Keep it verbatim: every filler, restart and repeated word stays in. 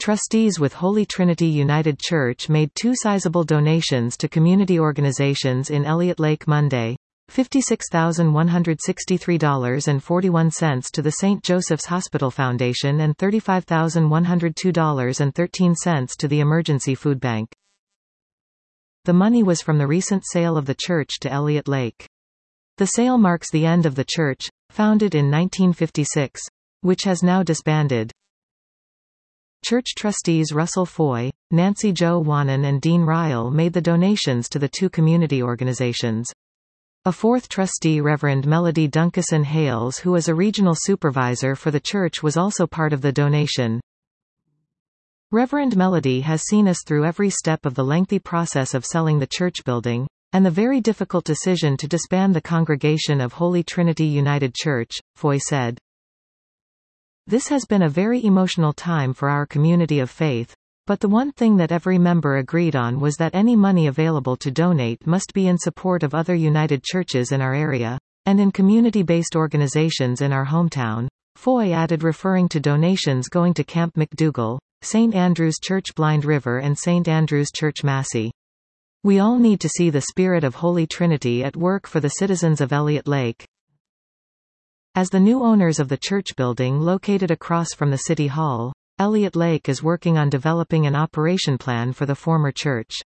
Trustees with Holy Trinity United Church made two sizable donations to community organizations in Elliott Lake Monday. fifty-six thousand one hundred sixty-three dollars and forty-one cents to the Saint Joseph's Hospital Foundation and thirty-five thousand one hundred two dollars and thirteen cents to the Emergency Food Bank. The money was from the recent sale of the church to Elliott Lake. The sale marks the end of the church, founded in nineteen fifty-six, which has now disbanded. Church trustees Russell Foy, Nancy Jo Wanan and Dean Ryle made the donations to the two community organizations. A fourth trustee, Reverend Melody Duncason Hales, who is a regional supervisor for the church, was also part of the donation. Reverend Melody has seen us through every step of the lengthy process of selling the church building, and the very difficult decision to disband the congregation of Holy Trinity United Church, Foy said. This has been a very emotional time for our community of faith, but the one thing that every member agreed on was that any money available to donate must be in support of other United churches in our area, and in community-based organizations in our hometown, Foy added, referring to donations going to Camp McDougall, Saint Andrew's Church Blind River and Saint Andrew's Church Massey. We all need to see the spirit of Holy Trinity at work for the citizens of Elliott Lake. As the new owners of the church building located across from the City Hall, Elliott Lake is working on developing an operation plan for the former church.